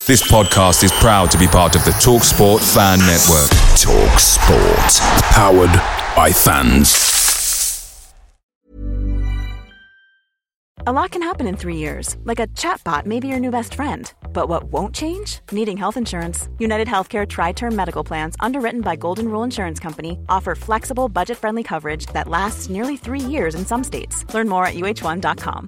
This podcast is proud to be part of the TalkSport Fan Network. TalkSport. Powered by fans. A lot can happen in 3 years. Like a chatbot may be your new best friend. But what won't change? Needing health insurance. United Healthcare Tri-Term Medical Plans, underwritten by Golden Rule Insurance Company, offer flexible, budget-friendly coverage that lasts nearly 3 years in some states. Learn more at uh1.com.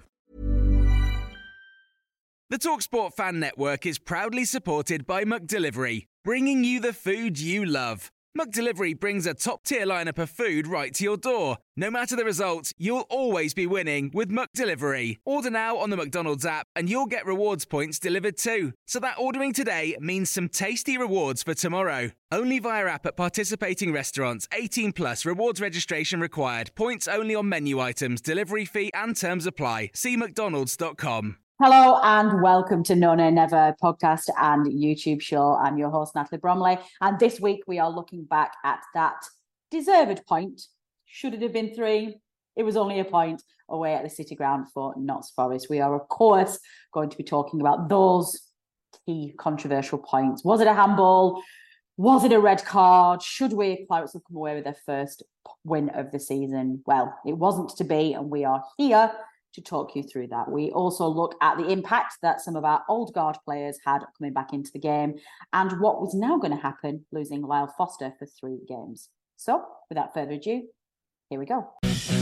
The TalkSport Fan Network is proudly supported by McDelivery, bringing you the food you love. McDelivery brings a top-tier lineup of food right to your door. No matter the result, you'll always be winning with McDelivery. Order now on the McDonald's app and you'll get rewards points delivered too. So that ordering today means some tasty rewards for tomorrow. Only via app at participating restaurants. 18 plus. Rewards registration required. Points only on menu items. Delivery fee and terms apply. See mcdonalds.com. Hello and welcome to No Nay Never podcast and YouTube show. I'm your host, Natalie Bromley. And this week we are looking back at that deserved point. Should it have been 3? It was only a point away at the City Ground for Notts Forest. We are, of course, going to be talking about those key controversial points. Was it a handball? Was it a red card? Should we, Clarets, have come away with their first win of the season? Well, it wasn't to be, and we are here to talk you through that. We also look at the impact that some of our old guard players had coming back into the game and what was now going to happen losing Lyle Foster for 3 games. So, without further ado, here we go.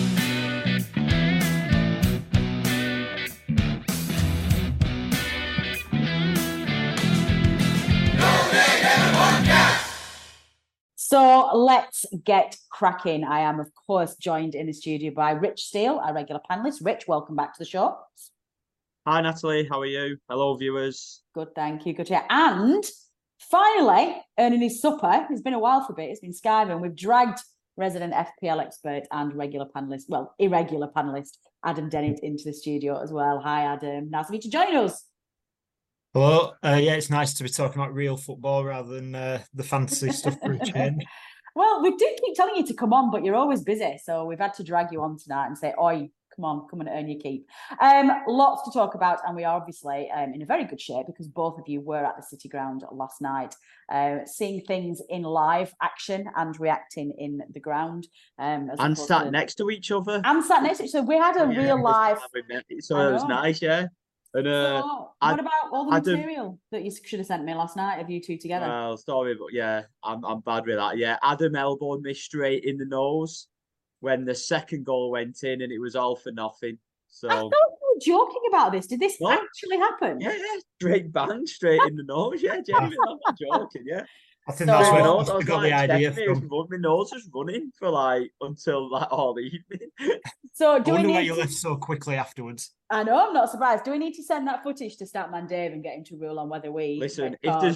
So let's get cracking. I am, of course, joined in the studio by Rich Steele, our regular panellist. Rich, welcome back to the show. Hi, Natalie. How are you? Hello, viewers. Good, thank you. Good to hear. And finally, earning his supper. It's been a while for a bit. It's been skiving. We've dragged resident FPL expert and regular panellist, well, irregular panellist, Adam Dennett into the studio as well. Hi, Adam. Nice of you to join us. Hello. Yeah, it's nice to be talking about real football rather than the fantasy stuff for a change. Well, we do keep telling you to come on, but you're always busy. So we've had to drag you on tonight and say, oi, come and earn your keep. Lots to talk about. And we are obviously in a very good shape because both of you were at the City Ground last night, seeing things in live action and reacting in the ground. And sat next to each other. And sat next to each other. So we had a real live. So it was nice, yeah. And so what about all the material that you should have sent me last night of you two together? Well, sorry, but yeah, I'm bad with that. Yeah, Adam elbowed me straight in the nose when the second goal went in, and it was all for nothing. So I thought you were joking about this. Did this actually happen? Yeah, straight in the nose. Yeah, genuinely, I'm not joking. Yeah. I think that's where I got the idea from. My nose was running for until all evening. So I wonder why you left so quickly afterwards. I know, I'm not surprised. Do we need to send that footage to Statman Dave and get him to rule on whether we... Listen, if there's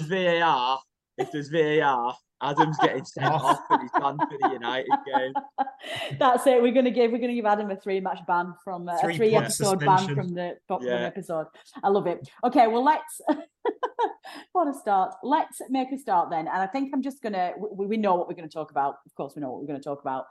VAR, Adam's getting sent off and he's banned for the United game. That's it. We're going to give Adam a 3-match ban from a 3-episode ban from the episode. I love it. Okay, well, let's... What a start. Let's make a start then. And I think I'm just going to... We know what we're going to talk about. Of course, we know what we're going to talk about.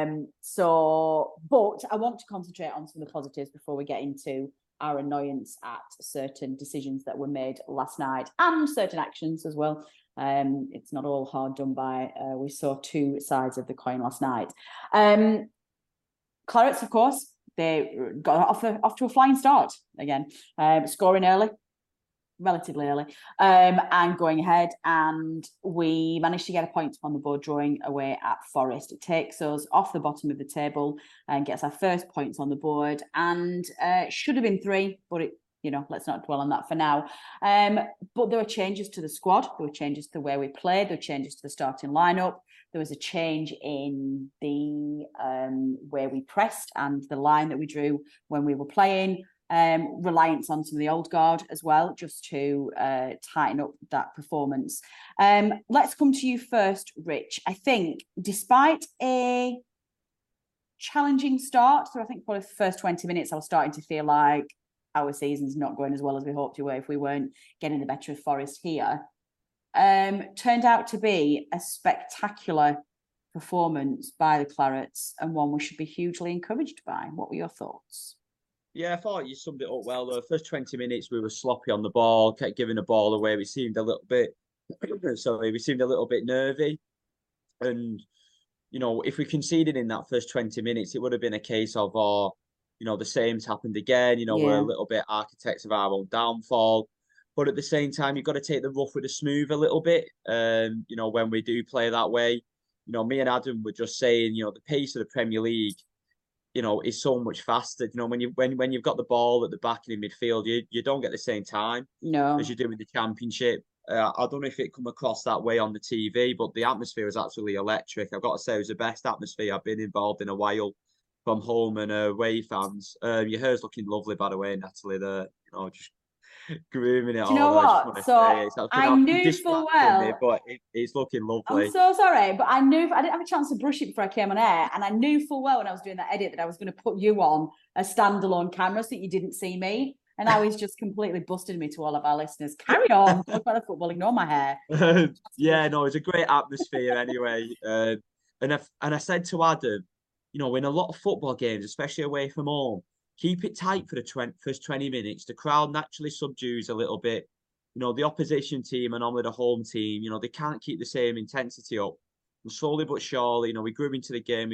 But I want to concentrate on some of the positives before we get into our annoyance at certain decisions that were made last night and certain actions as well. It's not all hard done by. We saw 2 sides of the coin last night. Clarets, of course, they got off to a flying start again, scoring early. Relatively early, and going ahead, and we managed to get a point on the board drawing away at Forest. It takes us off the bottom of the table and gets our first points on the board, and should have been 3, but let's not dwell on that for now. But there were changes to the squad, there were changes to where we played, there were changes to the starting lineup. There was a change in the where we pressed and the line that we drew when we were playing. Reliance on some of the old guard as well, just to tighten up that performance. Let's come to you first, Rich. I think despite a challenging start, so I think probably the first 20 minutes I was starting to feel like our season's not going as well as we hoped it would if we weren't getting the better of Forest here. Turned out to be a spectacular performance by the Clarets and one we should be hugely encouraged by. What were your thoughts? Yeah, I thought you summed it up well. The first 20 minutes we were sloppy on the ball, kept giving the ball away. We seemed a little bit, sorry, we seemed a little bit nervy. And, if we conceded in that first 20 minutes, it would have been a case of, the same's happened again. We're a Yeah. little bit architects of our own downfall. But at the same time, you've got to take the rough with the smooth a little bit. When we do play that way, me and Adam were just saying, the pace of the Premier League, is so much faster. When you've got the ball at the back and in midfield, you don't get the same time No. as you do in the Championship. I don't know if it come across that way on the TV, but the atmosphere is absolutely electric. I've got to say, it was the best atmosphere I've been involved in a while from home and away fans. Your hair's looking lovely, by the way, Natalie. There, just grooming it Do you know all. I just want what? to say So it's I knew full me, well. but it's looking I'm lovely. so sorry, but I didn't have a chance to brush it before I came on air, and I knew full well when I was doing that edit that I was going to put you on a standalone camera so that you didn't see me. And now he's just completely busted me to all of our listeners. Carry on, talk about the football, ignore my hair. Yeah, no, it's a great atmosphere anyway. And I said to Adam, in a lot of football games, especially away from home, keep it tight for the first 20 minutes. The crowd naturally subdues a little bit. The opposition team and only the home team, they can't keep the same intensity up. And slowly but surely, we grew into the game.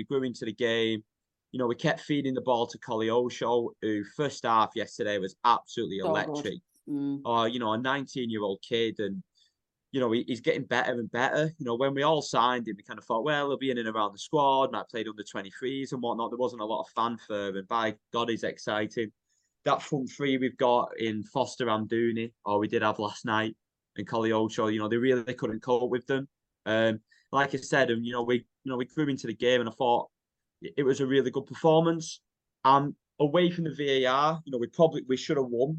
We kept feeding the ball to Koleosho, who first half yesterday was absolutely So electric. Mm. A 19-year-old kid, and he's getting better and better. When we all signed him, we kind of thought, well, he'll be in and around the squad, and I played under 23s and whatnot. There wasn't a lot of fanfare, and by God, he's exciting. That front three we've got in Foster and Dooney, or we did have last night, and Koleosho, they really couldn't cope with them. Like I said, we grew into the game, and I thought it was a really good performance. Away from the VAR, we should have won.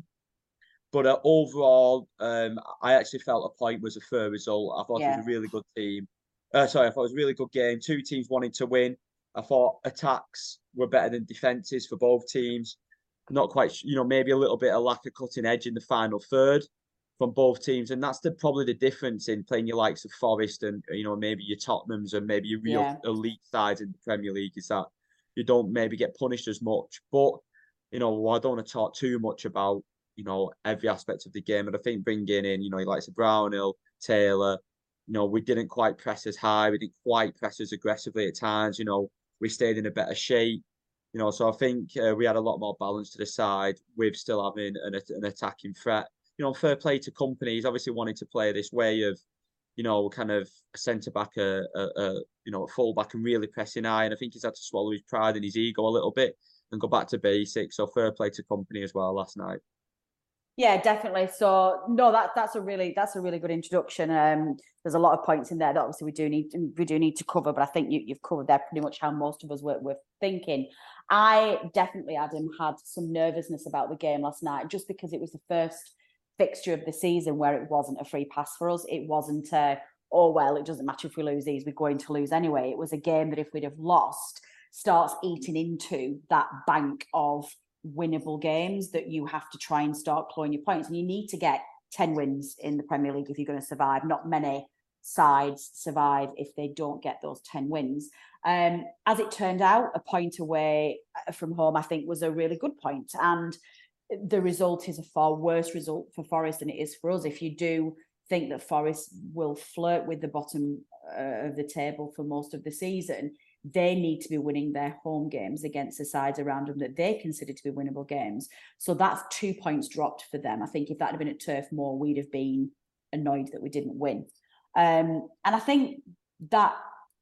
But overall, I actually felt a point was a fair result. I thought it was a really good team. I thought it was a really good game. Two teams wanted to win. I thought attacks were better than defenses for both teams. Not quite, maybe a little bit of lack of cutting edge in the final third from both teams. And that's probably the difference in playing your likes of Forest and, maybe your Tottenhams and maybe your real elite sides in the Premier League, is that you don't maybe get punished as much. But, I don't want to talk too much about, every aspect of the game. And I think bringing in, likes of Brownhill, Taylor, we didn't quite press as high. We didn't quite press as aggressively at times. We stayed in a better shape. So I think we had a lot more balance to the side with still having an attacking threat. Fair play to Kompany. He's obviously wanted to play this way of, kind of a centre back, a full back, and really pressing high. And I think he's had to swallow his pride and his ego a little bit and go back to basics. So fair play to Kompany as well last night. Yeah, definitely. So no, that's a really good introduction. There's a lot of points in there that obviously we do need to cover, but I think you've covered there pretty much how most of us were thinking. I definitely, Adam, had some nervousness about the game last night just because it was the first fixture of the season where it wasn't a free pass for us. It wasn't oh well, it doesn't matter if we lose these, we're going to lose anyway. It was a game that if we'd have lost, starts eating into that bank of winnable games that you have to try and start clawing your points. And you need to get 10 wins in the Premier League if you're going to survive. Not many sides survive if they don't get those 10 wins. As it turned out, a point away from home, I think, was a really good point. And the result is a far worse result for Forest than it is for us. If you do think that Forest will flirt with the bottom of the table for most of the season, they need to be winning their home games against the sides around them that they consider to be winnable games. So that's 2 points dropped for them. I think if that had been at Turf Moor, we'd have been annoyed that we didn't win. And I think that,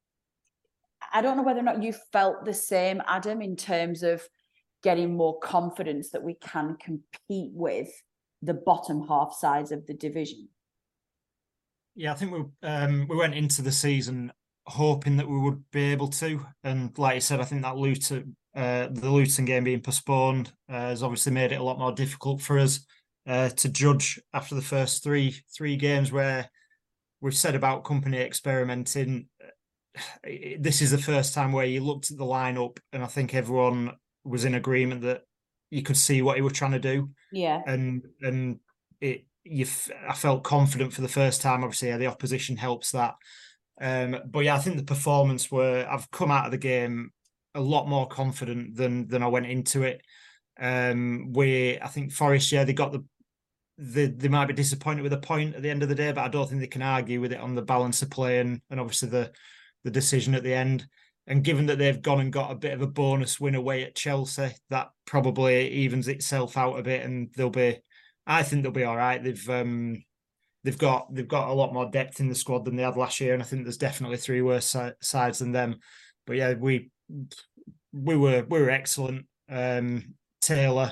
I don't know whether or not you felt the same, Adam, in terms of getting more confidence that we can compete with the bottom half sides of the division. Yeah, I think we went into the season hoping that we would be able to, and like you said, I think that the Luton game being postponed has obviously made it a lot more difficult for us to judge after the first three games, where we've said about Kompany experimenting. This is the first time where you looked at the lineup and I think everyone was in agreement that you could see what he was trying to do. Yeah, and I felt confident for the first time. Obviously, the opposition helps that. But yeah, I think the performance I've come out of the game a lot more confident than I went into it. I think Forest, they got they might be disappointed with a point at the end of the day, but I don't think they can argue with it on the balance of play and obviously the decision at the end. And given that they've gone and got a bit of a bonus win away at Chelsea, that probably evens itself out a bit, and I think they'll be all right. They've got a lot more depth in the squad than they had last year, and I think there's definitely three worse sides than them. But yeah, we were excellent. Taylor,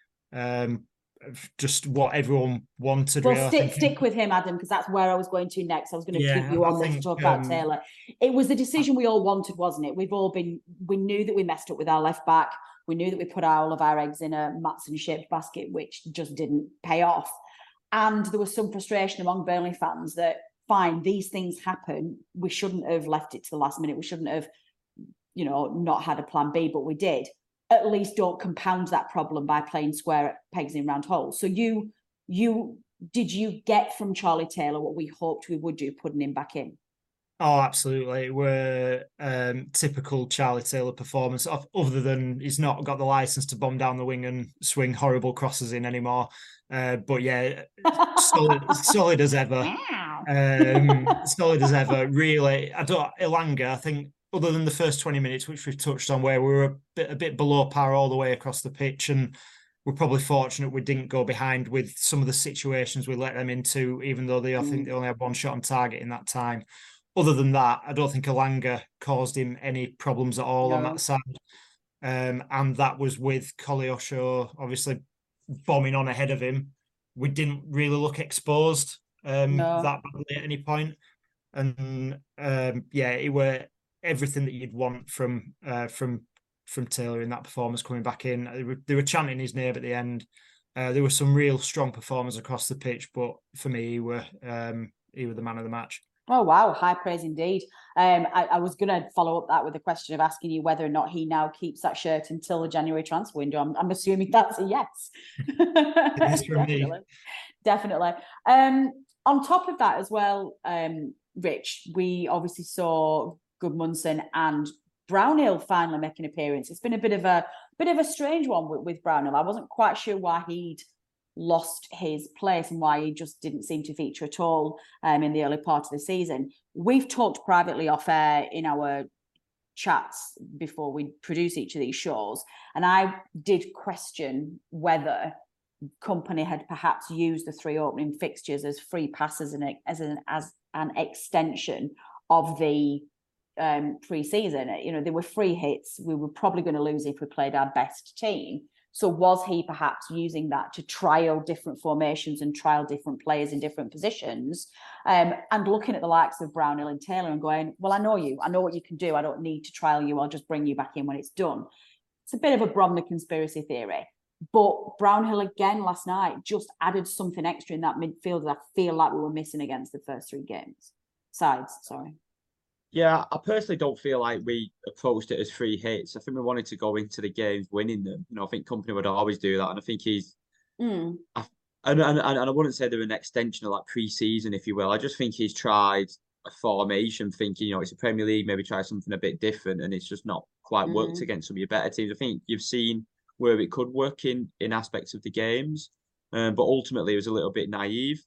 just what everyone wanted. Well, stick with him, Adam, because that's where I was going to next. I was going to keep you on this to talk about Taylor. It was the decision we all wanted, wasn't it? We knew that we messed up with our left back. We knew that we put all of our eggs in a Maatsen-shaped basket, which just didn't pay off. And there was some frustration among Burnley fans that, fine, these things happen. We shouldn't have left it to the last minute. We shouldn't have, not had a plan B, but we did. At least don't compound that problem by playing square pegs in round holes. So did you get from Charlie Taylor what we hoped we would do, putting him back in? Oh, absolutely. We're typical Charlie Taylor performance, other than he's not got the license to bomb down the wing and swing horrible crosses in anymore. But yeah, solid as ever. Solid as ever, really. Elanga, I think, other than the first 20 minutes, which we've touched on, where we were a bit below par all the way across the pitch, and we're probably fortunate we didn't go behind with some of the situations we let them into, even though I think they only had one shot on target in that time. Other than that, I don't think Elanga caused him any problems at all on that side. And that was with Koleosho obviously bombing on ahead of him. We didn't really look exposed that badly at any point. And it were everything that you'd want from Taylor in that performance coming back in. They were chanting his name at the end. There were some real strong performers across the pitch, but for me, he were the man of the match. Oh, wow. High praise indeed. I was going to follow up that with a question of asking you whether or not he now keeps that shirt until the January transfer window. I'm assuming that's a yes. Definitely. On top of that as well, Rich, we obviously saw Gudmundsson and Brownhill finally make an appearance. It's been a bit of a strange one with Brownhill. I wasn't quite sure why he'd lost his place and why he just didn't seem to feature at all in the early part of the season. We've talked privately off air in our chats before we produce each of these shows, and I did question whether Kompany had perhaps used the three opening fixtures as free passes and as an extension of the pre-season. They were free hits. We were probably going to lose if we played our best team. So was he perhaps using that to trial different formations and trial different players in different positions, and looking at the likes of Brownhill and Taylor and going, well, I know you. I know what you can do. I don't need to trial you. I'll just bring you back in when it's done. It's a bit of a Bromley conspiracy theory. But Brownhill again last night just added something extra in that midfield that I feel like we were missing against the first three sides. Yeah, I personally don't feel like we approached it as free hits. I think we wanted to go into the games winning them. I think Kompany would always do that, and I think he's. And I wouldn't say they're an extension of like pre-season, if you will. I just think he's tried a formation, thinking it's a Premier League, maybe try something a bit different, and it's just not quite worked against some of your better teams. I think you've seen where it could work in aspects of the games, but ultimately it was a little bit naive.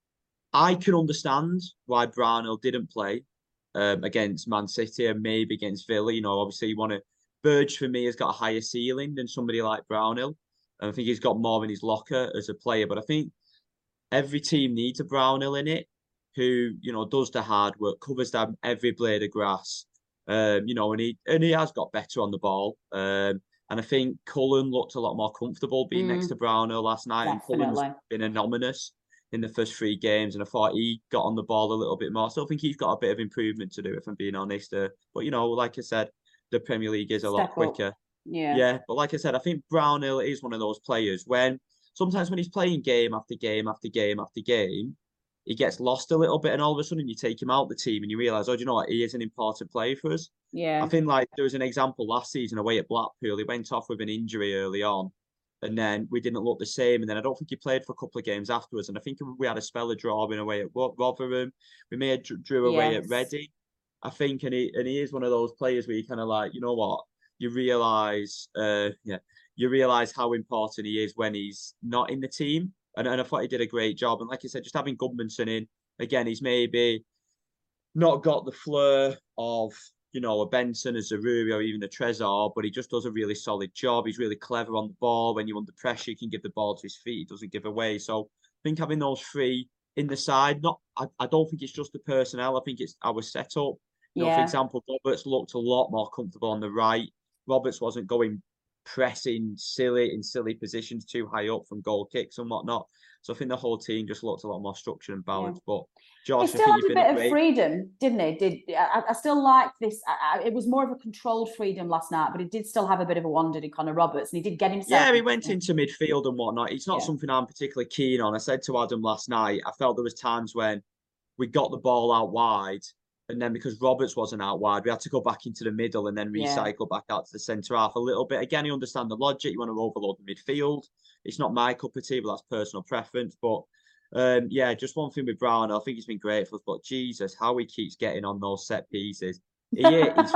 I can understand why Brownhill didn't play against Man City and maybe against Villa. Obviously you want to. Burge for me has got a higher ceiling than somebody like Brownhill, and I think he's got more in his locker as a player. But I think every team needs a Brownhill in it who does the hard work, covers down every blade of grass. And he has got better on the ball. And I think Cullen looked a lot more comfortable being next to Brownhill last night. Definitely. And Cullen's been anonymous in the first three games, and I thought he got on the ball a little bit more. I still think he's got a bit of improvement to do, if I'm being honest. But like I said, the Premier League is a lot quicker. Yeah. But like I said, I think Brownhill is one of those players sometimes when he's playing game after game after game after game, he gets lost a little bit, and all of a sudden you take him out the team and you realise, do you know what? He is an important player for us. Yeah. I think like there was an example last season away at Blackpool. He went off with an injury early on, and then we didn't look the same. And then I don't think he played for a couple of games afterwards. And I think we had a spell of drawing away at Rotherham. We may have drew away at Reading, I think. And he is one of those players where you kind of like, you know what? You realise, you realise how important he is when he's not in the team. And I thought he did a great job. And like you said, just having Gudmundsson in, again, he's maybe not got the flair of, a Benson, a Zaroury, or even a Trezor, but he just does a really solid job. He's really clever on the ball. When you're under pressure, he can give the ball to his feet. He doesn't give away. So I think having those three in the side, I don't think it's just the personnel. I think it's our setup. For example, Roberts looked a lot more comfortable on the right. Roberts wasn't going pressing in silly positions too high up from goal kicks and whatnot. So I think the whole team just looked a lot more structured and balanced. But Josh, he still had a bit of freedom, didn't he? I still like this. It was more of a controlled freedom last night, but he did still have a bit of a wander to Connor Roberts, and he did get himself. Yeah, he went into midfield and whatnot. It's not something I'm particularly keen on. I said to Adam last night, I felt there was times when we got the ball out wide, and then because Roberts wasn't out wide, we had to go back into the middle and then recycle back out to the centre half a little bit. Again, you understand the logic. You want to overload the midfield. It's not my cup of tea, but that's personal preference. But just one thing with Brown, I think he's been great for us. But Jesus, how he keeps getting on those set pieces. His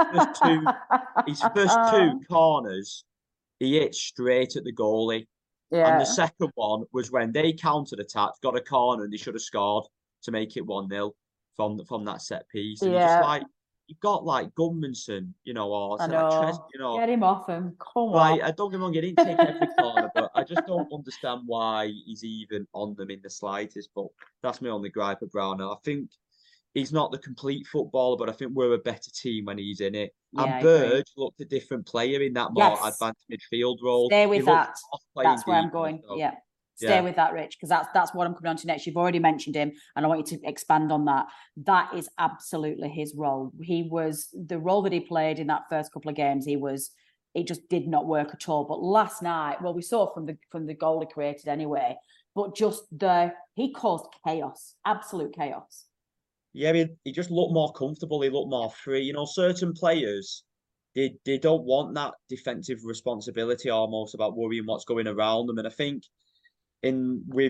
first two corners, he hit straight at the goalie. Yeah. And the second one was when they countered attacked, got a corner, and they should have scored to make it 1-0 from that set piece. And just like you've got like Gudmundsson, or get him off him. Come on. I don't get me wrong, he didn't take every corner, but I just don't understand why he's even on them in the slightest. But that's my only gripe with Brownell. I think he's not the complete footballer, but I think we're a better team when he's in it. And Burge looked a different player in that more advanced midfield role. Stay with that. That's where I'm going. So. Yeah. Stay with that, Rich, because that's what I'm coming on to next. You've already mentioned him, and I want you to expand on that. That is absolutely his role. He was the role that he played in that first couple of games. It just did not work at all. But last night, well, we saw from the goal he created anyway. But he caused chaos, absolute chaos. Yeah, he just looked more comfortable. He looked more free. Certain players, they don't want that defensive responsibility almost about worrying what's going around them. And I think. We've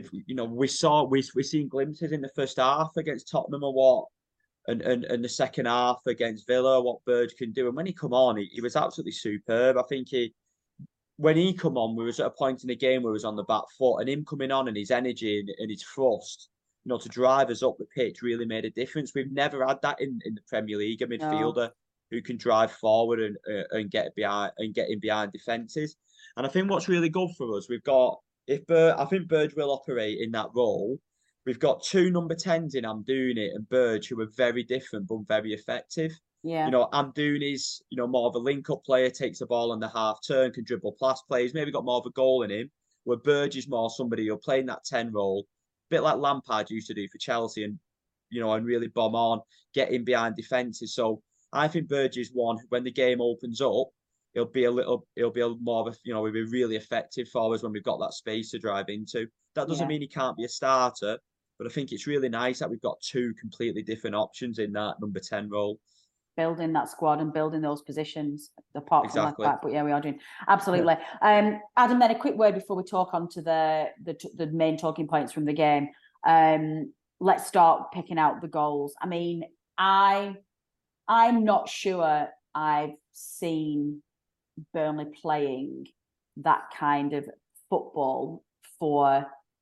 seen glimpses in the first half against Tottenham or what, and the second half against Villa, what Burge can do. And when he come on, he was absolutely superb. I think when he come on, we was at a point in the game where he was on the back foot, and him coming on and his energy and his thrust, to drive us up the pitch really made a difference. We've never had that in the Premier League, a midfielder who can drive forward and get in behind defences. And I think what's really good for us, we've got. I think Burge will operate in that role. We've got two number 10s in Amdouni and Burge who are very different but very effective. Yeah. Amdouni's, more of a link-up player, takes the ball on the half turn, can dribble past players, maybe got more of a goal in him, where Burge is more somebody who'll play in that 10 role, a bit like Lampard used to do for Chelsea and really bomb on, get in behind defences. So I think Burge is one, when the game opens up, he'll be more of he'll be really effective for us when we've got that space to drive into. That doesn't mean he can't be a starter, but I think it's really nice that we've got two completely different options in that number 10 role. Building that squad and building those positions apart from that, but we are doing absolutely. Yeah. Adam, then a quick word before we talk on to the main talking points from the game. Let's start picking out the goals. I mean, I'm not sure I've seen Burnley playing that kind of football for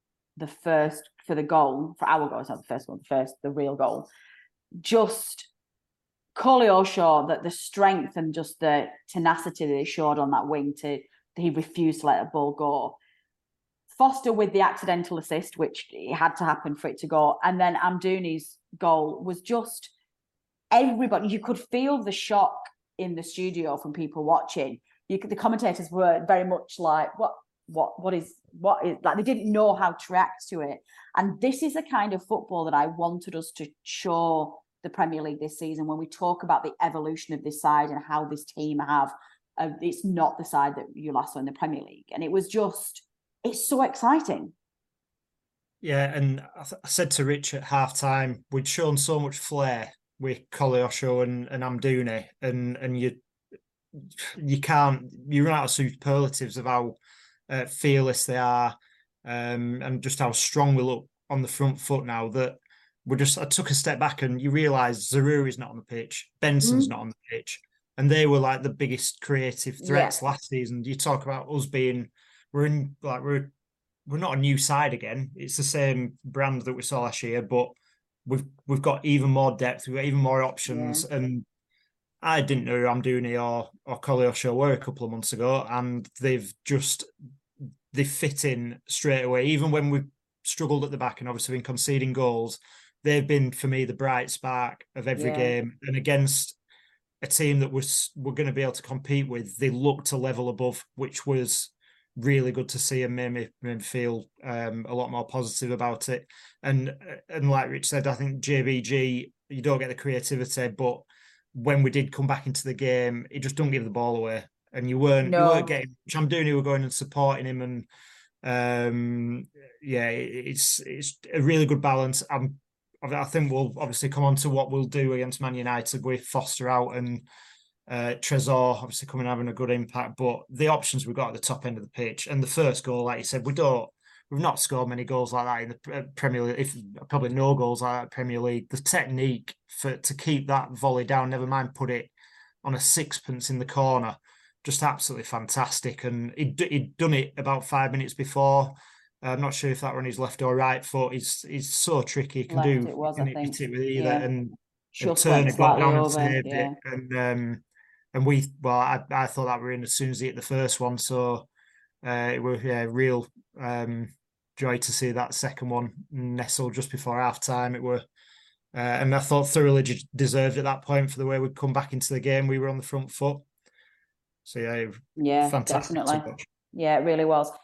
the goal, for our goal. It's not the first one, the real goal. Just Koleosho, that the strength and just the tenacity that he showed on that wing he refused to let the ball go. Foster with the accidental assist, which it had to happen for it to go. And then Amdouni's goal was just everybody. You could feel the shock in the studio from people watching. The commentators were very much like, what is like, they didn't know how to react to it. And this is the kind of football that I wanted us to show the Premier League this season when we talk about the evolution of this side and how this team it's not the side that you last saw in the Premier League. And it was it's so exciting. Yeah, and I said to Rich at half-time, we'd shown so much flair with Koleosho and Amdouni, and you run out of superlatives of how fearless they are, and just how strong we look on the front foot now, that I took a step back and you realise Zaroury's not on the pitch, Benson's not on the pitch, and they were like the biggest creative threats last season. You talk about us being, we're not a new side again. It's the same brand that we saw last year, but we've got even more depth, we've got even more options. And I didn't know who Amdouni or Koleosho were a couple of months ago, and they fit in straight away. Even when we've struggled at the back and obviously been conceding goals, they've been, for me, the bright spark of every game. And against a team that we're going to be able to compete with, they looked a level above, which was really good to see and made me feel a lot more positive about it. And like Rich said, I think JBG, you don't get the creativity, but when we did come back into the game, he just don't give the ball away. And you weren't getting Amdouni were going and supporting him, and it's a really good balance. I think we'll obviously come on to what we'll do against Man United with Foster out and Trésor obviously coming and having a good impact. But the options we've got at the top end of the pitch, and the first goal, like you said, we've not scored many goals like that in the Premier League. Probably no goals like that in the Premier League. The technique to keep that volley down, never mind put it on a sixpence in the corner, just absolutely fantastic. And he'd done it about 5 minutes before. I'm not sure if that were on his left or right foot. He's so tricky. He can left do it was, I think. it with either and Just turn it, got down and over, saved it. And I thought that were in as soon as he hit the first one. So it was real joy to see that second one nestle just before half time. It were. And I thought thoroughly deserved at that point for the way we'd come back into the game. We were on the front foot. So fantastic. Definitely. Yeah, it really was.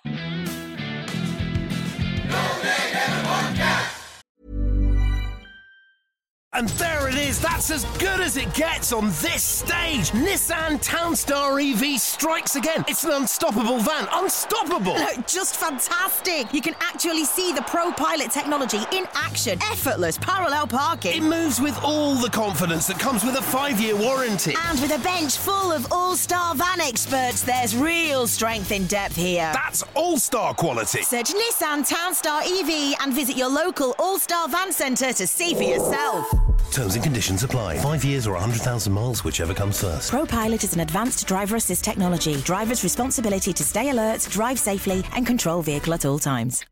And there it is, that's as good as it gets on this stage. Nissan Townstar EV strikes again. It's an unstoppable van, unstoppable. Just fantastic. You can actually see the ProPilot technology in action. Effortless parallel parking. It moves with all the confidence that comes with a 5-year warranty. And with a bench full of all-star van experts, there's real strength in depth here. That's all-star quality. Search Nissan Townstar EV and visit your local all-star van centre to see for yourself. Terms and conditions apply. 5 years or 100,000 miles, whichever comes first. ProPilot is an advanced driver assist technology. Driver's responsibility to stay alert, drive safely, and control vehicle at all times.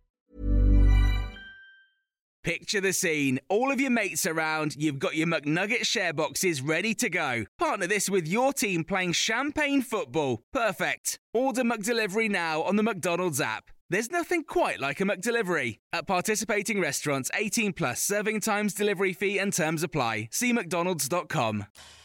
Picture the scene. All of your mates around, you've got your McNugget share boxes ready to go. Partner this with your team playing champagne football. Perfect. Order McDelivery now on the McDonald's app. There's nothing quite like a McDelivery. At participating restaurants, 18 plus, serving times, delivery fee and terms apply. See mcdonalds.com.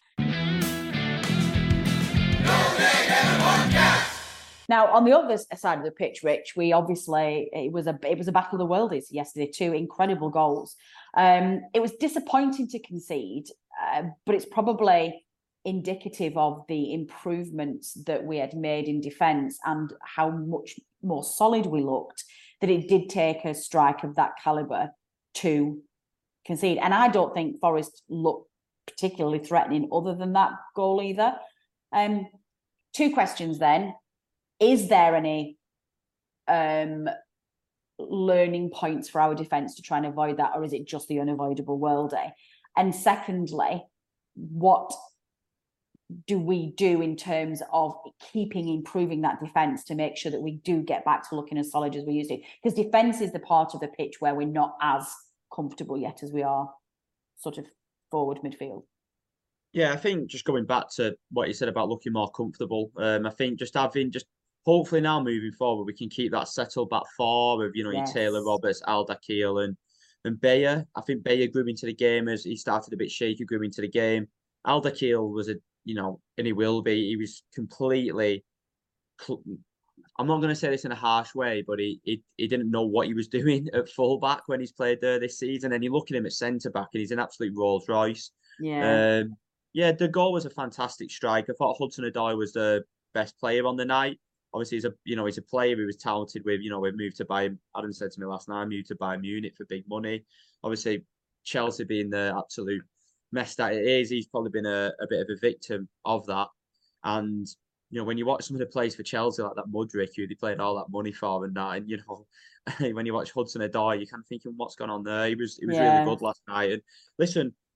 Now, on the other side of the pitch, Rich, we obviously, it was a battle of the worldies yesterday, 2 incredible goals. It was disappointing to concede, but it's probably indicative of the improvements that we had made in defence and how much more solid we looked, that it did take a strike of that calibre to concede. And I don't think Forest looked particularly threatening other than that goal either. 2 questions then. Is there any learning points for our defence to try and avoid that, or is it just the unavoidable worldie? And secondly, what do we do in terms of improving that defence to make sure that we do get back to looking as solid as we used to? Because defence is the part of the pitch where we're not as comfortable yet as we are sort of forward midfield. Yeah, I think just going back to what you said about looking more comfortable, I think just hopefully now moving forward, we can keep that settled back 4 of, your Taylor Roberts, Al-Dakhil and Bayer. I think Bayer grew into the game as he started a bit shaky, grew into the game. Al-Dakhil was and he will be. He was completely. I'm not going to say this in a harsh way, but he didn't know what he was doing at fullback when he's played there this season. And you look at him at centre back, and he's an absolute Rolls Royce. Yeah. The goal was a fantastic strike. I thought Hudson-Odoi was the best player on the night. Obviously, he's a player who was talented with, we've moved to Bayern. Adam said to me last night, moved to Bayern Munich for big money. Obviously, Chelsea being the absolute mess that it is, he's probably been a bit of a victim of that. And when you watch some of the plays for Chelsea, like that Mudryk, who they played all that money for, and that, and when you watch Hudson-Odoi, you're kind of thinking, what's gone on there? He was really good last night. And listen,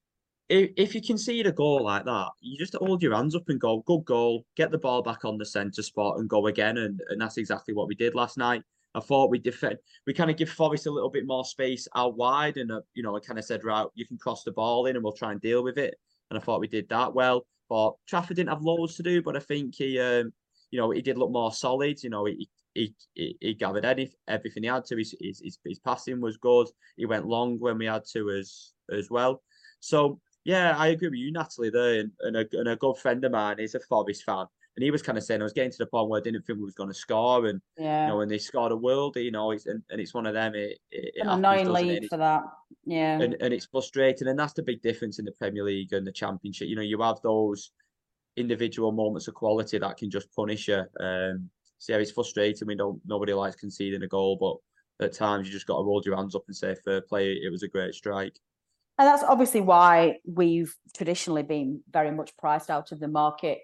if you concede a goal like that, you just hold your hands up and go, good goal, get the ball back on the centre spot and go again. And that's exactly what we did last night. I thought we kind of give Forest a little bit more space out wide, and I kind of said, right, you can cross the ball in and we'll try and deal with it. And I thought we did that well. But Trafford didn't have loads to do, but I think he did look more solid. He gathered everything he had to. His passing was good. He went long when we had to as well. So yeah, I agree with you, Natalie, there, and a good friend of mine is a Forest fan. And he was kind of saying, I was getting to the point where I didn't think we was going to score, and when they scored a worldie, it's one of them. It an annoying league for that, yeah. And it's frustrating, and that's the big difference in the Premier League and the Championship. You have those individual moments of quality that can just punish you. So yeah, it's frustrating. Nobody likes conceding a goal, but at times you just got to hold your hands up and say, fair play, it was a great strike. And that's obviously why we've traditionally been very much priced out of the market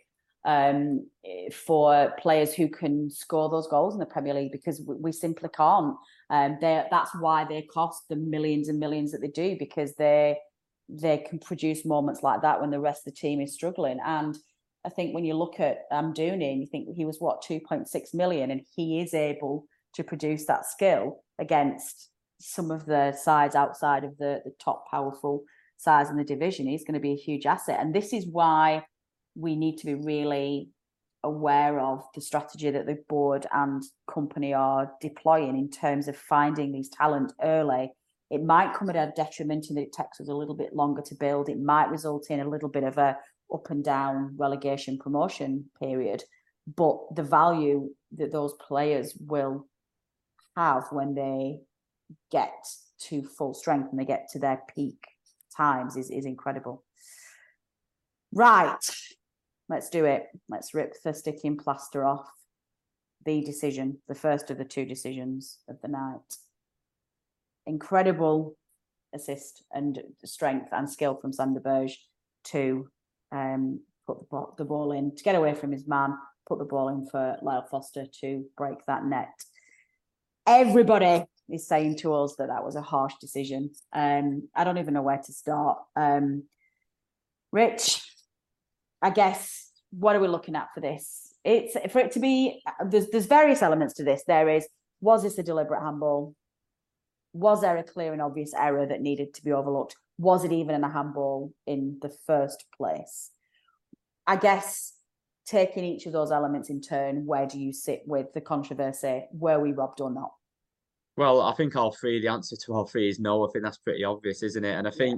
for players who can score those goals in the Premier League, because we simply can't. That's why they cost the millions and millions that they do, because they can produce moments like that when the rest of the team is struggling. And I think when you look at Amdouni and you think he was 2.6 million, and he is able to produce that skill against some of the sides outside of the top powerful sides in the division, he's going to be a huge asset. And this is why we need to be really aware of the strategy that the board and company are deploying in terms of finding these talent early. It might come at a detriment in that it takes us a little bit longer to build. It might result in a little bit of a up and down relegation promotion period, but the value that those players will have when they get to full strength and they get to their peak times is incredible. Right, let's do it. Let's rip the sticking plaster off. The decision, the first of the two decisions of the night. Incredible assist and strength and skill from Sander Berge to put the ball in, to get away from his man, put the ball in for Lyle Foster to break that net. Everybody is saying to us that was a harsh decision. I don't even know where to start. Rich, I guess, what are we looking at for this? It's for it to be, there's various elements to this. Was this a deliberate handball? Was there a clear and obvious error that needed to be overlooked? Was it even a handball in the first place? I guess taking each of those elements in turn, where do you sit with the controversy? Were we robbed or not? Well, I think the answer to all three is no. I think that's pretty obvious, isn't it? And I think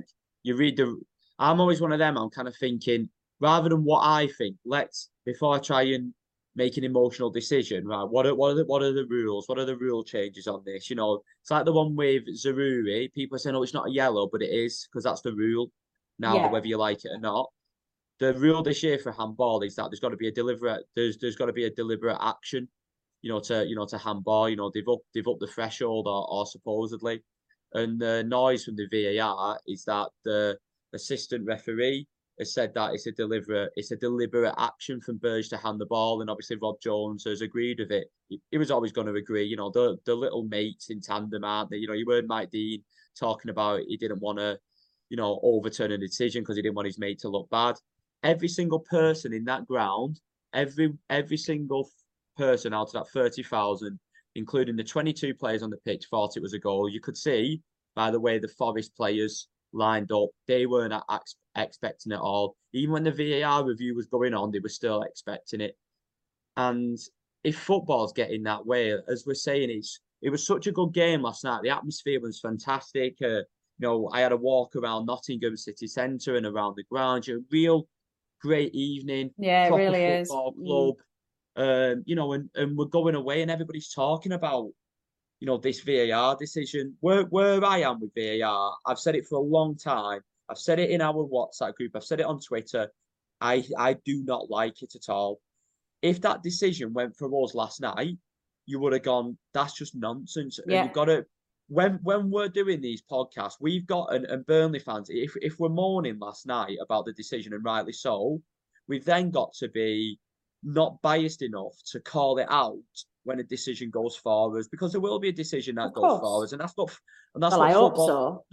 I'm always one of them, I'm kind of thinking, rather than what I think, before I try and make an emotional decision, right? What are the rules? What are the rule changes on this? It's like the one with Zaroury. People are saying, "Oh, it's not a yellow," but it is, because that's the rule now, whether you like it or not. The rule this year for handball is that there's got to be a deliberate action, to handball. They've upped the threshold or supposedly, and the noise from the VAR is that the assistant referee has said that it's a deliberate action from Berge to hand the ball, and obviously Rob Jones has agreed with it. He was always going to agree. The little mates in tandem, aren't they? You heard Mike Dean talking about he didn't want to, overturn a decision because he didn't want his mate to look bad. Every single person in that ground, every single person out of that 30,000, including the 22 players on the pitch, thought it was a goal. You could see by the way the Forest players lined up, they weren't expecting it all. Even when the VAR review was going on, they were still expecting it. And if football's getting that way, as we're saying, it was such a good game last night. The atmosphere was fantastic. I had a walk around Nottingham City Centre and around the ground. A real great evening. Yeah, it really football club. And we're going away and everybody's talking about this VAR decision. Where I am with VAR, I've said it for a long time. I've said it in our WhatsApp group. I've said it on Twitter. I do not like it at all. If that decision went for us last night, you would have gone, that's just nonsense. Yeah. And you've got to, when we're doing these podcasts, we've got, and Burnley fans, if we're mourning last night about the decision, and rightly so, we've then got to be not biased enough to call it out when a decision goes for us, because there will be a decision that goes for us, and that's what I hope so.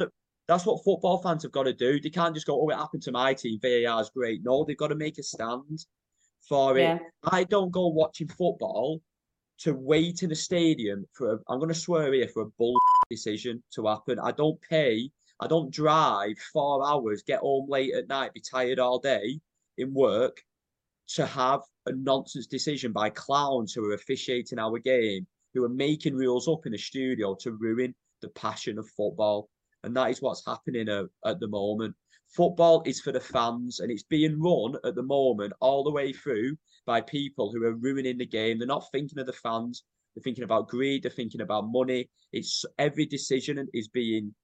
That's what football fans have got to do. They can't just go, oh, it happened to my team, VAR is great. No, they've got to make a stand for it. I don't go watching football to wait in a stadium I'm going to swear here, for a bull decision to happen. I don't drive 4 hours, get home late at night, be tired all day in work to have a nonsense decision by clowns who are officiating our game, who are making rules up in a studio to ruin the passion of football. And that is what's happening at the moment. Football is for the fans, and it's being run at the moment all the way through by people who are ruining the game. They're not thinking of the fans. They're thinking about greed. They're thinking about money. It's every decision is being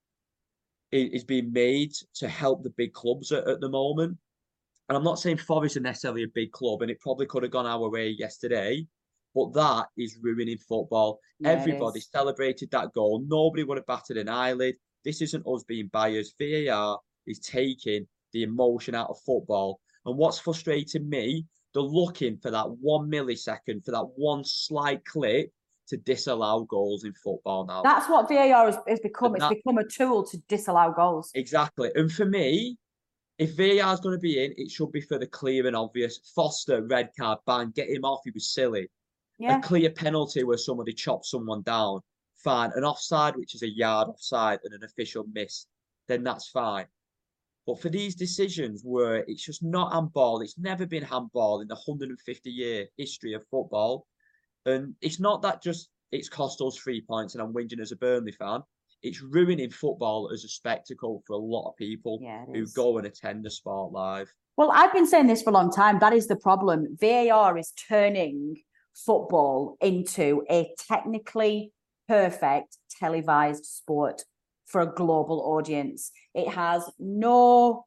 made to help the big clubs at the moment. And I'm not saying Forest are necessarily a big club, and it probably could have gone our way yesterday, but that is ruining football. Yeah, everybody celebrated that goal. Nobody would have batted an eyelid. This isn't us being biased. VAR is taking the emotion out of football. And what's frustrating me, they're looking for that 1 millisecond, for that one slight clip to disallow goals in football now. That's what VAR has become. It's become a tool to disallow goals. Exactly. And for me, if VAR is going to be in, it should be for the clear and obvious. Foster, red card, bang, get him off. He was silly. Yeah. A clear penalty where somebody chops someone down, fine. An offside, which is a yard offside, and an official miss, then that's fine. But for these decisions where it's just not handball, it's never been handball in the 150-year history of football. And it's not that just it's cost us 3 points and I'm whinging as a Burnley fan. It's ruining football as a spectacle for a lot of people who go and attend the sport live. Well, I've been saying this for a long time. That is the problem. VAR is turning football into a technically perfect televised sport for a global audience. It has no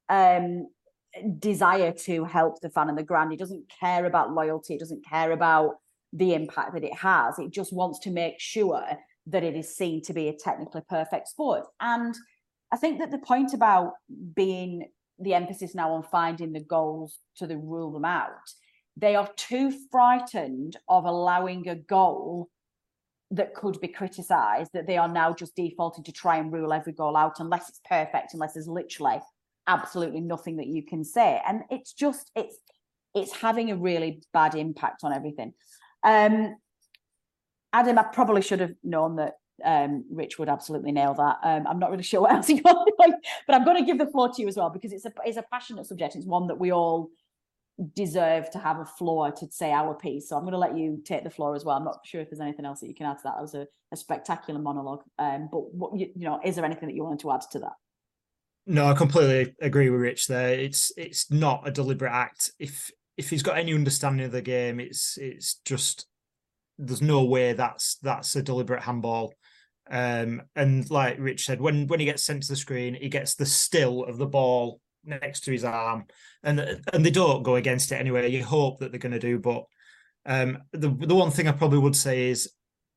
desire to help the fan on the ground. It doesn't care about loyalty. It doesn't care about the impact that it has. It just wants to make sure that it is seen to be a technically perfect sport. And I think that the point about being the emphasis now on finding the goals to rule them out, they are too frightened of allowing a goal that could be criticised that they are now just defaulting to try and rule every goal out unless it's perfect, unless there's literally absolutely nothing that you can say. And it's just, it's having a really bad impact on everything. Adam, I probably should have known that Rich would absolutely nail that. I'm not really sure what else he got, but I'm going to give the floor to you as well, because it's a passionate subject. It's one that we all deserve to have a floor to say our piece. So I'm going to let you take the floor as well. I'm not sure if there's anything else that you can add to that. That was a spectacular monologue. But what, is there anything that you wanted to add to that? No, I completely agree with Rich there. It's not a deliberate act. If he's got any understanding of the game, it's just, there's no way that's a deliberate handball. And like Rich said, when he gets sent to the screen, he gets the still of the ball next to his arm, and they don't go against it anyway. You hope that they're going to do, but the one thing I probably would say is,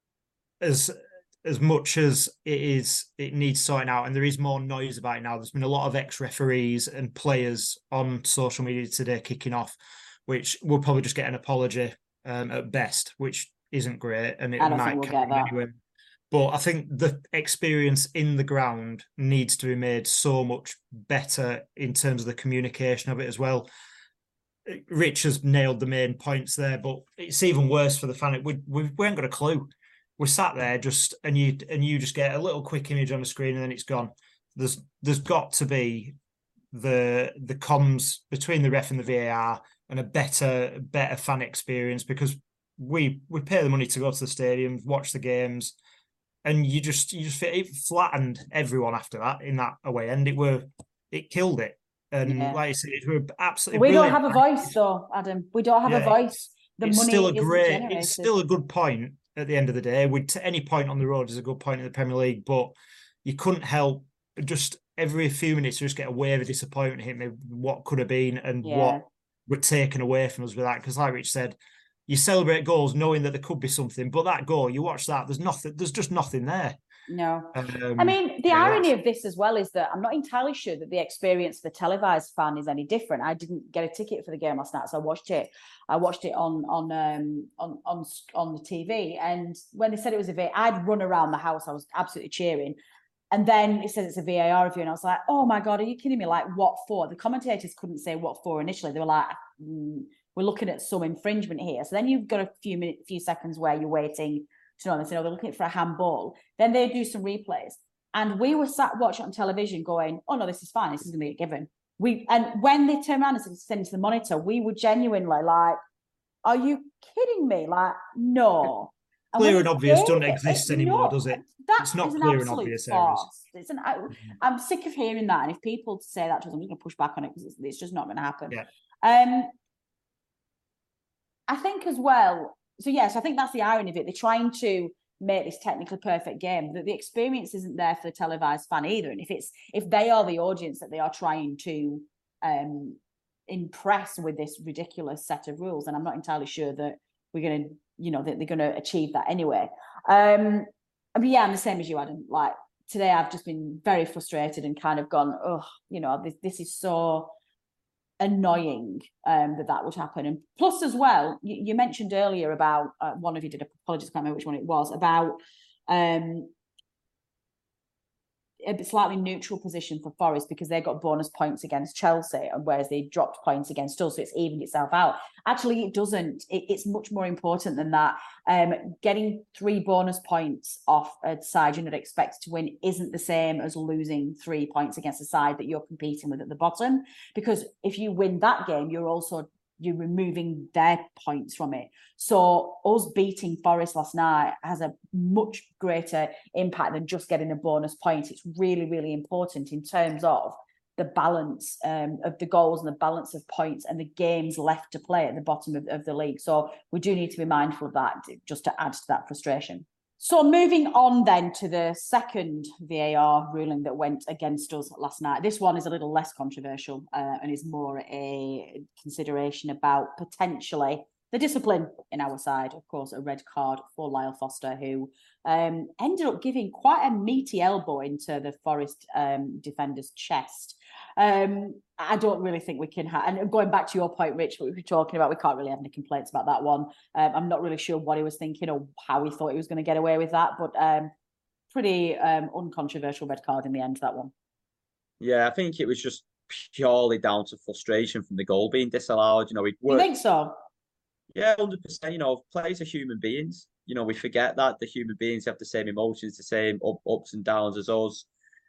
as much as it needs sorting out, and there is more noise about it now. There's been a lot of ex-referees and players on social media today kicking off, which will probably just get an apology at best, which isn't great, and it might come anyway. But I think the experience in the ground needs to be made so much better in terms of the communication of it as well. Rich has nailed the main points there, but it's even worse for the fan. We ain't got a clue. We're sat there and you just get a little quick image on the screen and then it's gone. There's got to be the comms between the ref and the VAR and a better fan experience, because we pay the money to go to the stadium, watch the games, and you just it flattened everyone after that in that away end. It killed it. And like you said, we're absolutely. We don't have a voice, though, Adam. We don't have a voice. It's still a good point at the end of the day. To any point on the road is a good point in the Premier League, but you couldn't help just every few minutes just get a wave of disappointment hit me. What could have been and what were taken away from us with that. Because, like Rich said, you celebrate goals knowing that there could be something, but that goal, you watch that, there's just nothing there. No. I mean, the irony of this as well is that I'm not entirely sure that the experience for the televised fan is any different. I didn't get a ticket for the game last night, so I watched it on the TV. And when they said it was I'd run around the house. I was absolutely cheering. And then it says it's a VAR review, and I was like, oh my God, are you kidding me? Like, what for? The commentators couldn't say what for initially. They were like, we're looking at some infringement here. So then you've got a few seconds where you're waiting to know. They say, no, they're looking for a handball. Then they do some replays. And we were sat watching on television going, oh no, this is fine. This is going to be a given. And when they turned around and sent it to the monitor, we were genuinely like, are you kidding me? Like, no. Clear and obvious doesn't exist anymore, does it? It's not clear and obvious areas. I'm sick of hearing that. And if people say that to us, I'm just going to push back on it because it's just not going to happen. Yeah. I think as well, so yes, I think that's the irony of it. They're trying to make this technically perfect game, that the experience isn't there for the televised fan either. And if they are the audience that they are trying to impress with this ridiculous set of rules, and I'm not entirely sure that we're going to, that they're going to achieve that anyway. But yeah, I'm the same as you, Adam. Like today, I've just been very frustrated and kind of gone, this is so annoying that would happen. And plus as well, you mentioned earlier about one of you did, apologies, I can't remember which one it was, about a slightly neutral position for Forest because they got bonus points against Chelsea, whereas they dropped points against us, so it's evened itself out. Actually, it doesn't. It's much more important than that. Getting 3 bonus points off a side you're not expected to win isn't the same as losing 3 points against a side that you're competing with at the bottom, because if you win that game, you're removing their points from it. So us beating Forest last night has a much greater impact than just getting a bonus point. It's really, really important in terms of the balance of the goals and the balance of points and the games left to play at the bottom of the league. So we do need to be mindful of that, just to add to that frustration. So moving on then to the second VAR ruling that went against us last night. This one is a little less controversial and is more a consideration about potentially the discipline in our side. Of course, a red card for Lyle Foster, who ended up giving quite a meaty elbow into the Forest defender's chest. I don't really think we can and going back to your point, Rich, what we were talking about, we can't really have any complaints about that one. I'm not really sure what he was thinking or how he thought he was going to get away with that, but pretty uncontroversial red card in the end, that one. Yeah, I think it was just purely down to frustration from the goal being disallowed. You think so? Yeah, 100%. Players are human beings. We forget that the human beings have the same emotions, the same ups and downs as us.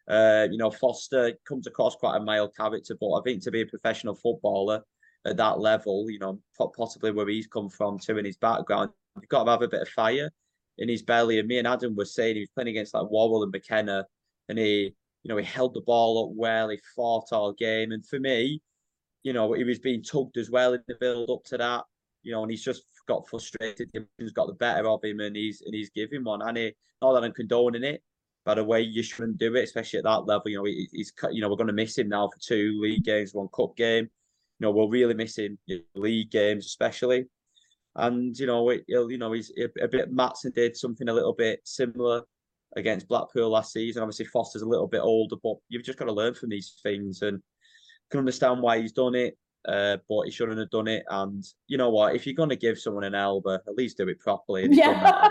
Foster comes across quite a mild character, but I think to be a professional footballer at that level, possibly where he's come from too in his background, you've got to have a bit of fire in his belly. And me and Adam were saying he was playing against like Worrell and McKenna, and he held the ball up well, he fought all game. And for me, he was being tugged as well in the build up to that, and he's just got frustrated. He's got the better of him, and he's giving one. And not that I'm condoning it. By the way, you shouldn't do it, especially at that level. He's we're going to miss him now for 2 league games, 1 cup game. We'll really miss him in league games, especially. And he's a bit. Maatsen did something a little bit similar against Blackpool last season. Obviously, Foster's a little bit older, but you've just got to learn from these things and can understand why he's done it. But he shouldn't have done it. And you know what? If you're going to give someone an elbow, at least do it properly. And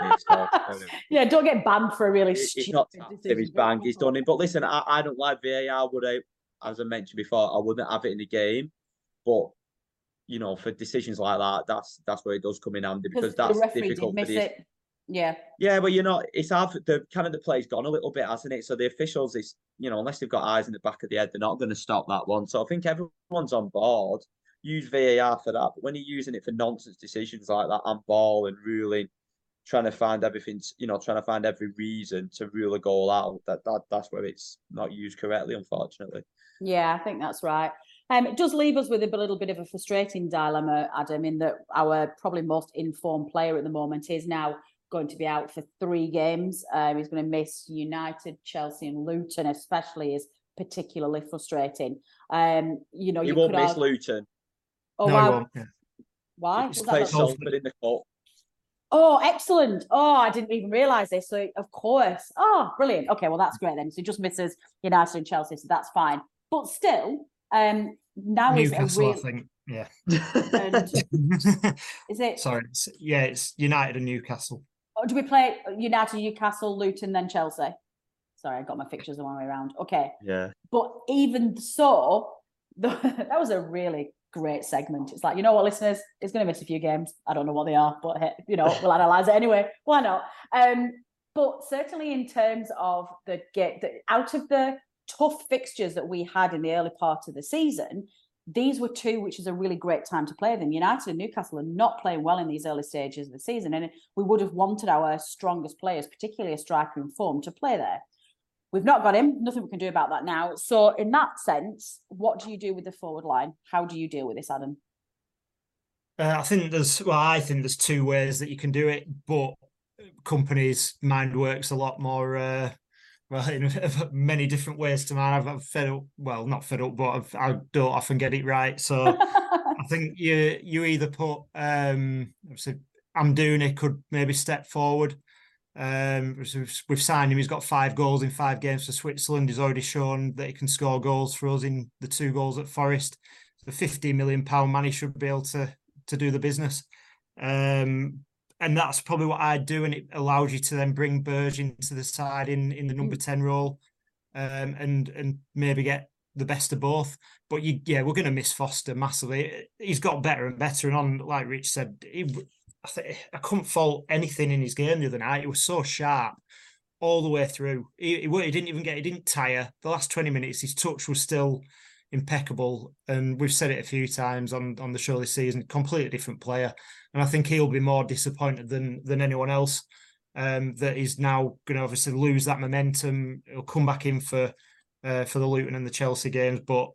yeah, don't get banned for a really stupid. It's not if he's banged, he's done it. But listen, I don't like VAR. As I mentioned before, I wouldn't have it in the game. But for decisions like that, that's where it does come in handy, because that's difficult for the. Yeah. Yeah, but it's the play's gone a little bit, hasn't it? So the officials, unless they've got eyes in the back of the head, they're not going to stop that one. So I think everyone's on board. Use VAR for that, but when you're using it for nonsense decisions like that, on ball and ruling, trying to find everything, trying to find every reason to rule a goal out, that's where it's not used correctly, unfortunately. Yeah, I think that's right. It does leave us with a little bit of a frustrating dilemma, Adam, in that our probably most informed player at the moment is now going to be out for 3 games. He's going to miss United, Chelsea and Luton, especially, is particularly frustrating. He won't miss Luton. Oh, no, wow. he won't. Yeah. Why? He's played Salford in the cup. Oh, excellent. Oh, I didn't even realise this. So, of course. Oh, brilliant. Okay, well, that's great then. So he just misses United and Chelsea, so that's fine. But still, now Newcastle, I think. Yeah. Is it? Sorry. It's United and Newcastle. Do we play United, Newcastle, Luton, then Chelsea? Sorry, I got my fixtures the wrong way around. Okay. Yeah. But even so, that was a really great segment. It's like, you know what, listeners, it's going to miss a few games. I don't know what they are, but hey, you know, we'll analyse it anyway. Why not? But certainly in terms of the out of the tough fixtures that we had in the early part of the season, these were two which is a really great time to play them. United and Newcastle are not playing well in these early stages of the season, and we would have wanted our strongest players, particularly a striker in form, to play there. We've not got him. Nothing we can do about that now. So in that sense, what do you do with the forward line? How do you deal with this, Adam? I think there's two ways that you can do it, but Kompany's mind works a lot more, in many different ways to mine. I'm fed up, well, not fed up, but I don't often get it right. So I think you either put, obviously, Amdouni could maybe step forward. We've signed him. He's got 5 goals in 5 games for Switzerland. He's already shown that he can score goals for us in the 2 goals at Forest. The £50 million man, he should be able to do the business. And that's probably what I'd do. And it allows you to then bring Burge into the side in the number 10 role, and maybe get the best of both. But we're going to miss Foster massively. He's got better and better. And on, like Rich said, I couldn't fault anything in his game the other night. He was so sharp all the way through. He didn't tire. The last 20 minutes, his touch was still impeccable. And we've said it a few times on the show this season, completely different player. And I think he'll be more disappointed than anyone else, that he's now going to obviously lose that momentum. He'll come back in for the Luton and the Chelsea games. But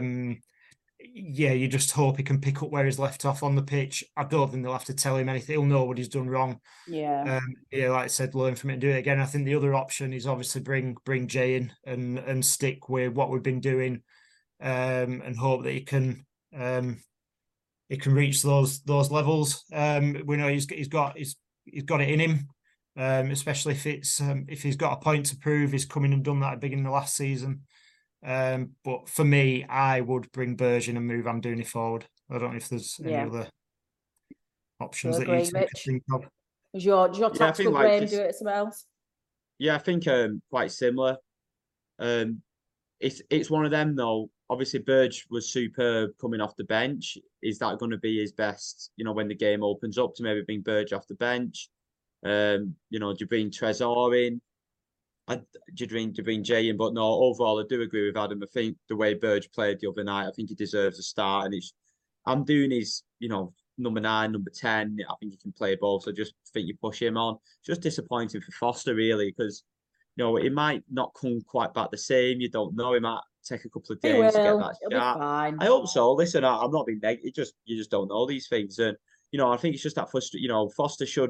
you just hope he can pick up where he's left off on the pitch. I don't think they'll have to tell him anything. He'll know what he's done wrong. Yeah. Like I said, learn from it and do it again. I think the other option is obviously bring Jay in and stick with what we've been doing, and hope that he can reach those levels. We know he's got it in him, especially if he's got a point to prove. He's come in and done that at the beginning of last season. But for me, I would bring Burge in and move Amdouni forward. I don't know if there's any other options that you can think of. Does your tactical brain do it somewhere else? Yeah, I think quite similar. It's one of them though. Obviously, Burge was superb coming off the bench. Is that going to be his best? When the game opens up, to maybe bring Burge off the bench. Do you bring Trezor in? Do you bring Jay in? But no, overall, I do agree with Adam. I think the way Burge played the other night, I think he deserves a start. And I'm doing his, number 9, number 10. I think he can play both. So just think you push him on. It's just disappointing for Foster, really, because it might not come quite back the same. You don't know. It might take a couple of days to get that start. I hope so. Listen, I'm not being negative. You just don't know these things. And, I think it's just that Foster should,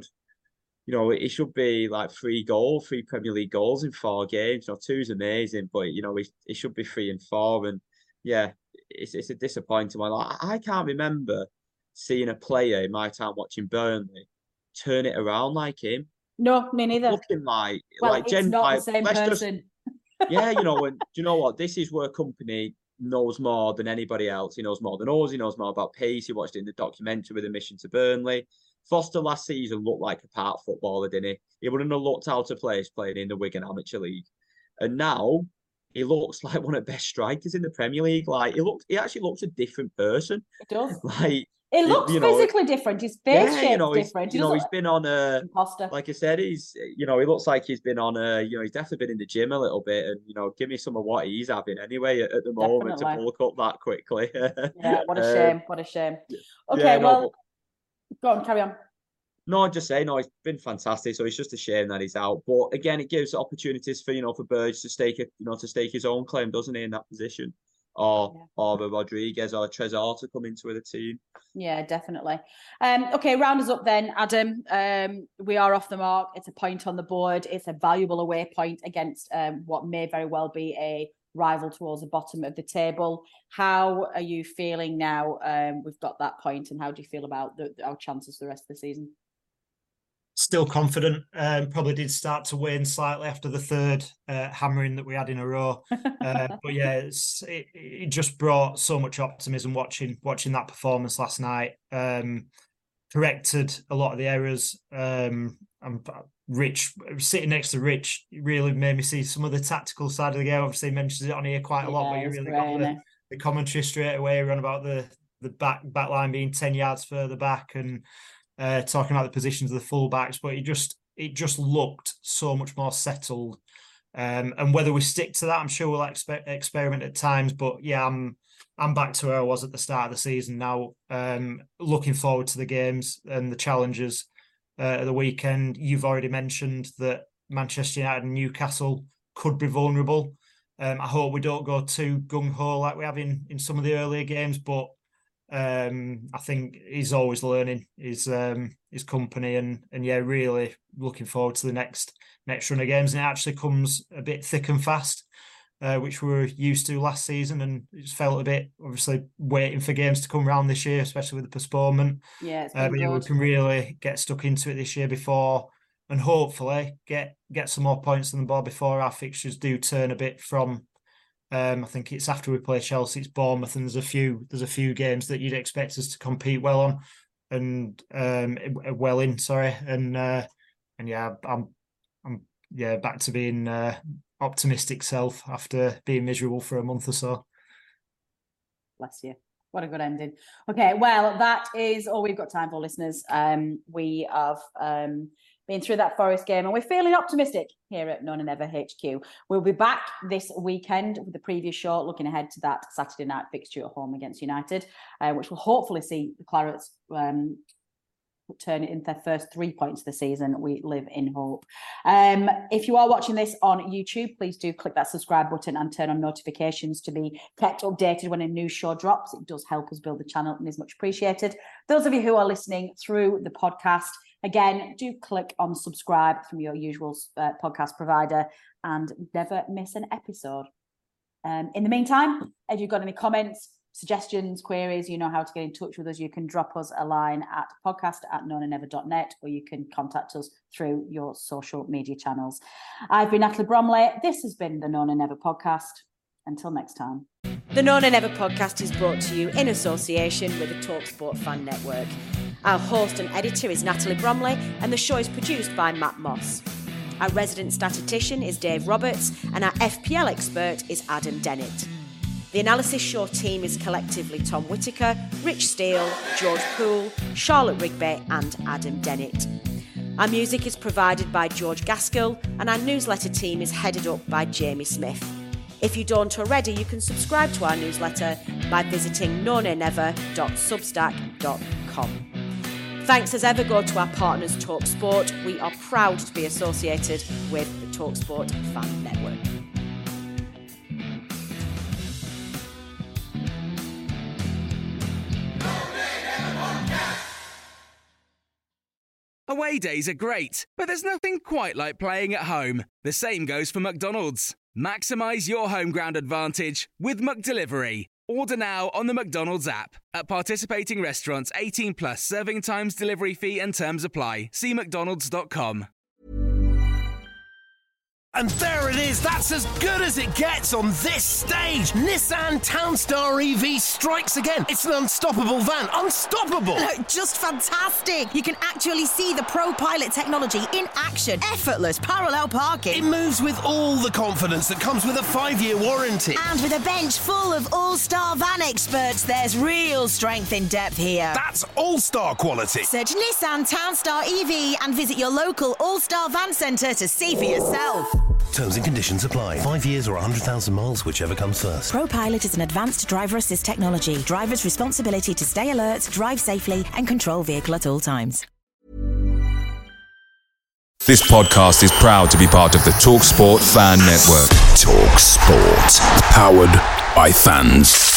it should be like 3 Premier League goals in 4 games. 2 is amazing, but, it should be 3 and 4. And, yeah, it's a disappointing one. I can't remember seeing a player in my time watching Burnley turn it around like him. No, me neither. Looking like it's not the same person. Yeah, and do you know what? This is where Kompany knows more than anybody else. He knows more than us. He knows more about pace. He watched it in the documentary with a mission to Burnley. Foster last season looked like a part footballer, didn't he? He wouldn't have looked out of place playing in the Wigan Amateur League. And now he looks like one of the best strikers in the Premier League. He actually looks a different person. It does. It looks physically different. His face shape's different. He's been on a imposter. Like I said, he looks like he's been on a, he's definitely been in the gym a little bit, and give me some of what he's having anyway at the moment to bulk up that quickly. Yeah, what a shame. What a shame. Okay, go on, carry on. No, I'm just saying, it's been fantastic. So it's just a shame that he's out. But again, it gives opportunities for Burge to stake his own claim, doesn't he, in that position? Or Rodriguez or Trezor to come into the team. Yeah, definitely. Okay, round us up then, Adam. We are off the mark. It's a point on the board. It's a valuable away point against what may very well be a rival towards the bottom of the table. How are you feeling now? We've got that point, and how do you feel about our chances for the rest of the season? Still confident. Probably did start to wane slightly after the third hammering that we had in a row. But yeah, it just brought so much optimism watching that performance last night. Corrected a lot of the errors. I Rich, sitting next to Rich really made me see some of the tactical side of the game. Obviously, he mentions it on here quite a lot, but you really got the commentary straight away around about the back line being 10 yards further back and talking about the positions of the fullbacks. But it just looked so much more settled. And whether we stick to that, I'm sure we'll experiment at times. But yeah, I'm back to where I was at the start of the season now. Looking forward to the games and the challenges at the weekend. You've already mentioned that Manchester United and Newcastle could be vulnerable. I hope we don't go too gung-ho like we have in some of the earlier games, but I think he's always learning his company and yeah, really looking forward to the next run of games. And it actually comes a bit thick and fast, which we were used to last season, and it just felt a bit obviously waiting for games to come around this year, especially with the postponement. Yeah, but yeah, we can really get stuck into it this year before, and hopefully get some more points on the board before our fixtures do turn a bit from. I think it's after we play Chelsea, it's Bournemouth, and there's a few games that you'd expect us to compete well on, and well in. Sorry, and yeah, I'm back to being optimistic self after being miserable for a month or so. Bless you. What a good ending. Okay, well, that is all we've got time for, listeners. We have been through that Forest game and we're feeling optimistic here at Nona Never HQ. We'll be back this weekend with the previous show, looking ahead to that Saturday night fixture at home against United, which will hopefully see the Clarets turn it into their first 3 points of the season. We live in hope. If you are watching this on YouTube, please do click that subscribe button and turn on notifications to be kept updated when a new show drops. It does help us build the channel and is much appreciated. Those of you who are listening through the podcast, again, do click on subscribe from your usual podcast provider and never miss an episode. In the meantime, if you've got any comments, suggestions, queries, you know how to get in touch with us. You can drop us a line at podcast@nonanever.net, or you can contact us through your social media channels. I've been Natalie Bromley. This has been the Nona Never podcast. Until next time. The Nona Never podcast is brought to you in association with the TalkSport Fan Network. Our host and editor is Natalie Bromley, and the show is produced by Matt Moss. Our resident statistician is Dave Roberts, and our FPL expert is Adam Dennett. The Analysis Show team is collectively Tom Whittaker, Rich Steele, George Poole, Charlotte Rigby and Adam Dennett. Our music is provided by George Gaskell, and our newsletter team is headed up by Jamie Smith. If you don't already, you can subscribe to our newsletter by visiting nonanever.substack.com. Thanks as ever go to our partners TalkSport. We are proud to be associated with the TalkSport Fan Network. Away days are great, but there's nothing quite like playing at home. The same goes for McDonald's. Maximise your home ground advantage with McDelivery. Order now on the McDonald's app. At participating restaurants, 18 plus, serving times, delivery fee and terms apply. See mcdonalds.com. And there it is, that's as good as it gets on this stage. Nissan Townstar EV strikes again. It's an unstoppable van, unstoppable. Just fantastic. You can actually see the ProPilot technology in action. Effortless parallel parking. It moves with all the confidence that comes with a 5-year warranty. And with a bench full of all-star van experts, there's real strength in depth here. That's all-star quality. Search Nissan Townstar EV and visit your local all-star van centre to see for yourself. Terms and conditions apply. 5 years or 100,000 miles, whichever comes first. ProPilot is an advanced driver assist technology. Driver's responsibility to stay alert, drive safely, and control vehicle at all times. This podcast is proud to be part of the TalkSport Fan Network. TalkSport. Powered by fans.